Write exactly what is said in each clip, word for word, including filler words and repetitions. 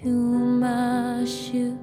to my shoes.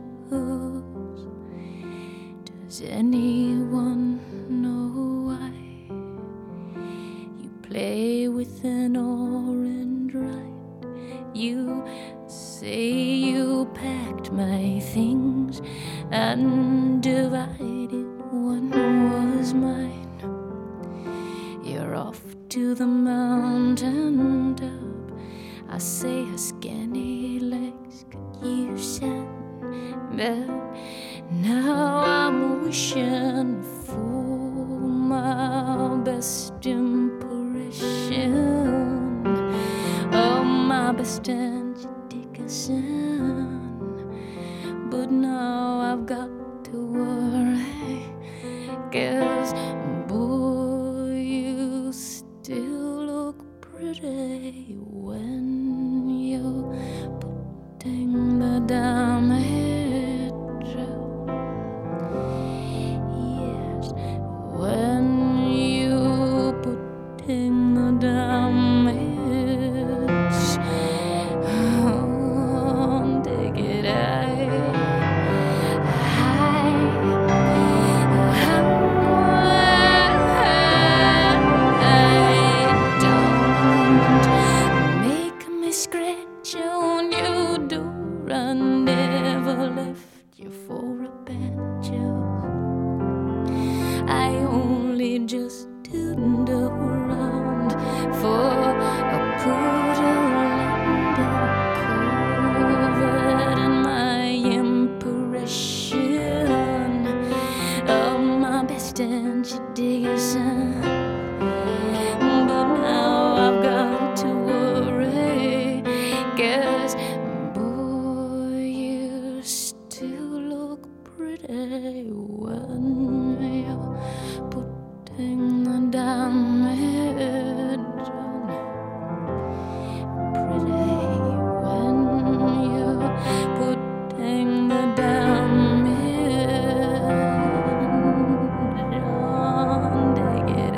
Does anyone know why you play with an orange right? You say you packed my things and divided what was mine. You're off to the mountain top. I say her skinny legs could use it, but now I'm wishing for my best impression. Oh, my best Angie Dickinson. But now I've got to worry, 'cause boy, you still look pretty when you're putting the damage out. Yes, when you're putting the damage, oh, take it out. I never left you for a banjo. I only just turned around for a poodle and a covert in my impression of my best Angie Dickinson. But now I've got to worry, 'cause when you're putting the damage on. Pretty when you're putting the damage on. Take it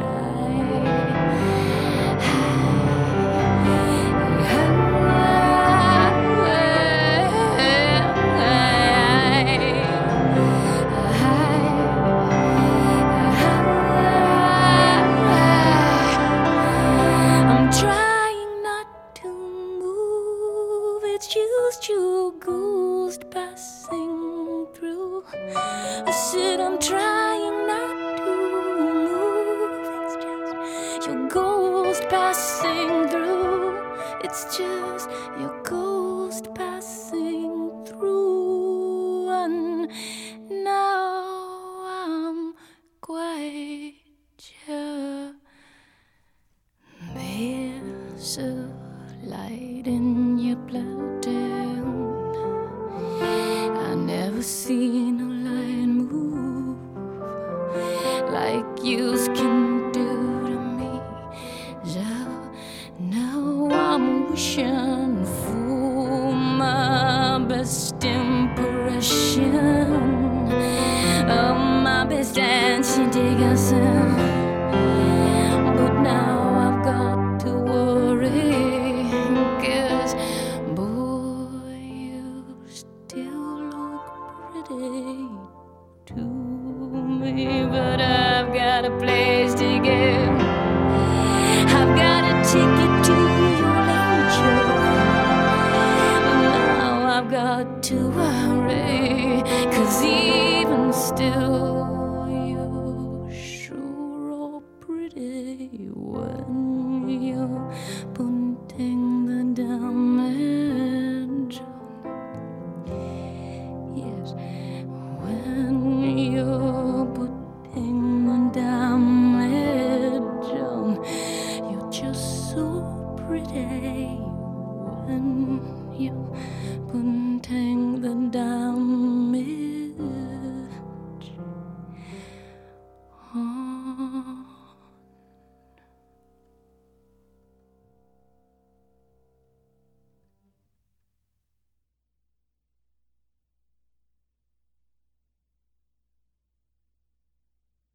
just your ghost passing through. I said I'm trying not to move. It's just your ghost passing through. It's just your ghost passing through. And now I'm quite sure there's a light in your blood. I never seen a lion move like you can do to me. So now I'm wishing for my best impression of my best Angie Dickinson. But now I've got to worry, 'cause boy, you still look pretty to me. But I've got a place to go. I've got a ticket to your lecture. Now I've got to worry, 'cause even still